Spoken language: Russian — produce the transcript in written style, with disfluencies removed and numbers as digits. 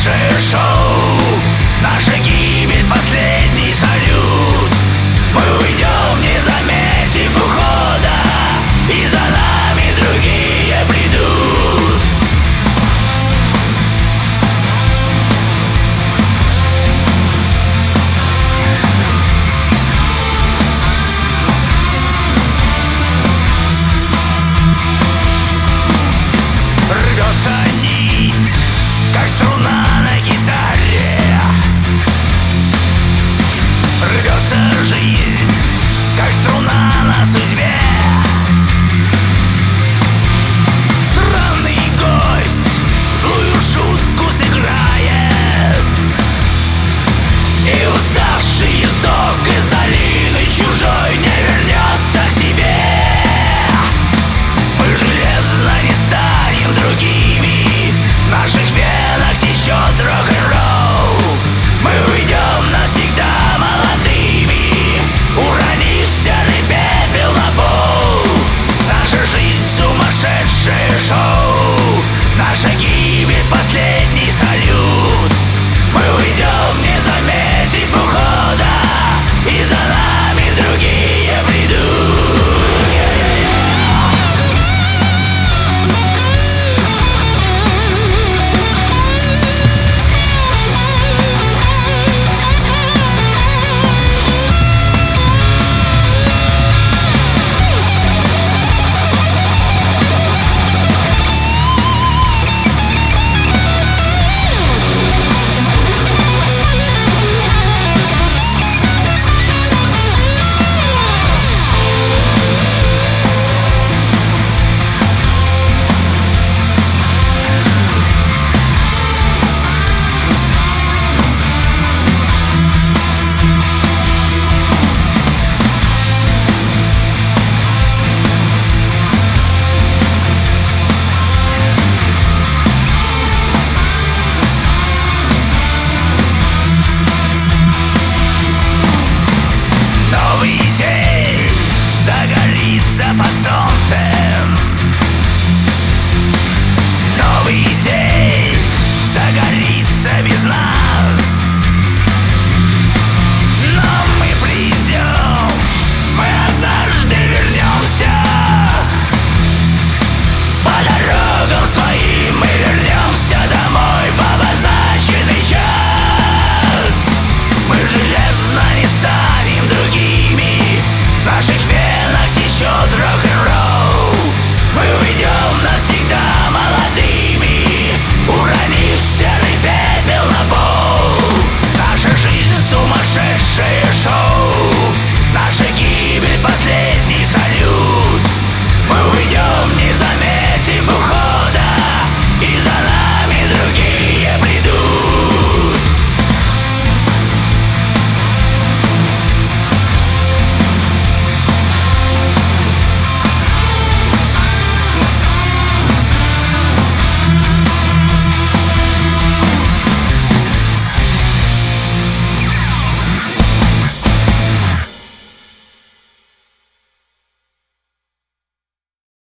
сумасшедшее шоу. Наша гибель, последний салют. Мы уйдем, не заметив ухода, и за нами другие придут. Рвется нить, как струна на гитаре. Рвется жизнь, как струна на судьбе. Странный гость злую шутку сыграет, и уставший ездок из долины чужой не вернется к себе. Мы железно не станем другими, в наших венах течет рок-н-ролл. Мы уйдем навсегда молодыми, уронив серый пепел на пол. Наша жизнь сумасшедшее шоу.